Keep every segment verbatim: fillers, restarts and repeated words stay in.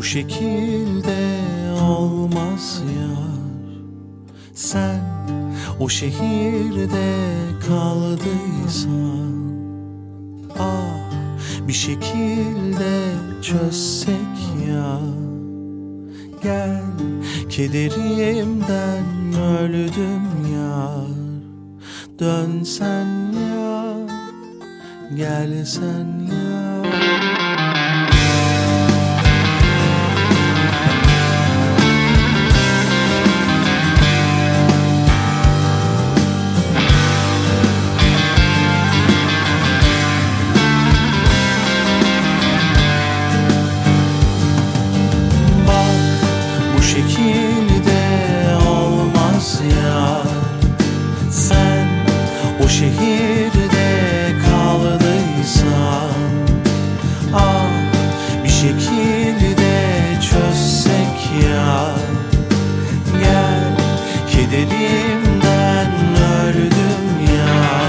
Bu şekilde olmaz yar. Sen o şehirde kaldıysan, ah bir şekilde çözsek ya. Gel, kederimden öldüm yar. Dönsen ya, gelsen ya. Bu şekilde olmaz ya. Sen o şehirde kaldıysan, ah bir şekilde çözsek ya. Gel, kederimden öldüm ya.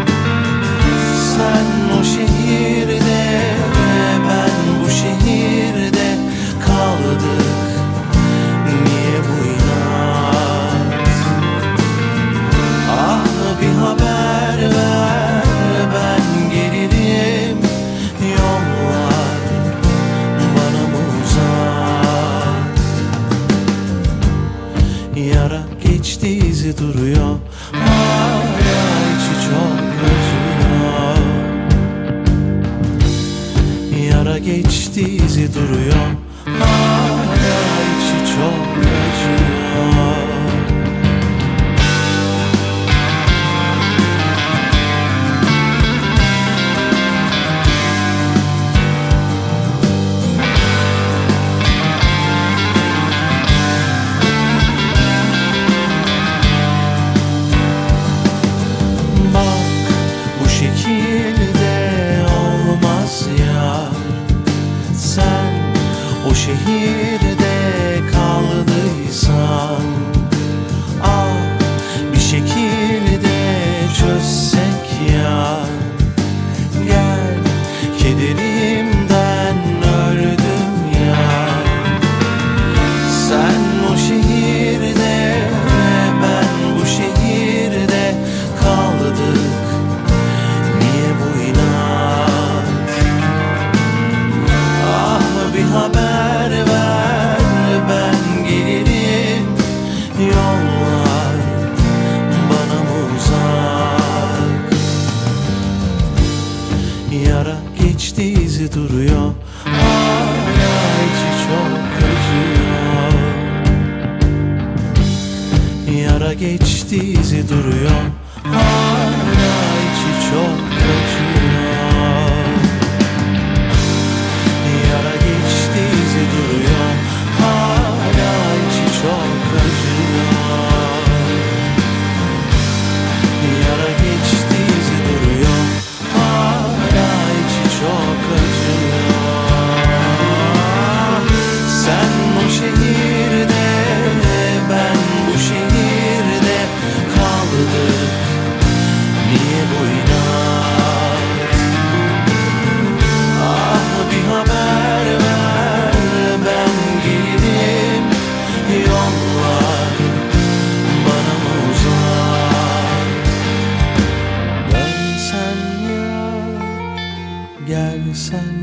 Sen o şehirde, ben bu şehirde kaldık. Niye bu inat? Ah bir haber ver, ben gelirim. Yollar bana mı uzak? Yara geçti, izi duruyor. Hala içi çok acıyor. Yara geçti, izi duruyor. Hala içi çok acıyor. Bak bu şekilde olmaz ya. Sen o şehirde kaldıysan, ah bir şekilde çözsek ya. Gel, kederimden öldüm ya. Sen o şehirde, ben bu şehirde kaldık. Niye bu inat? Ah bir haber ver, ben gelirim. Yollar bana mı uzak? Yara geçti, izi duruyor. Hala içi çok acıyor. Yara geçti, izi duruyor. Hala içi çok acıyor. Yara geçti, izi duruyor. Hala içi çok acıyor. Yara geçti, izi duruyor. Hala içi çok acıyor. Sen o şehirde, ben bu şehirde kaldık. Niye bu inat? Ah bir haber ver, ben gelirim. Yollar bana mı uzak? Dönsen ya, gelsen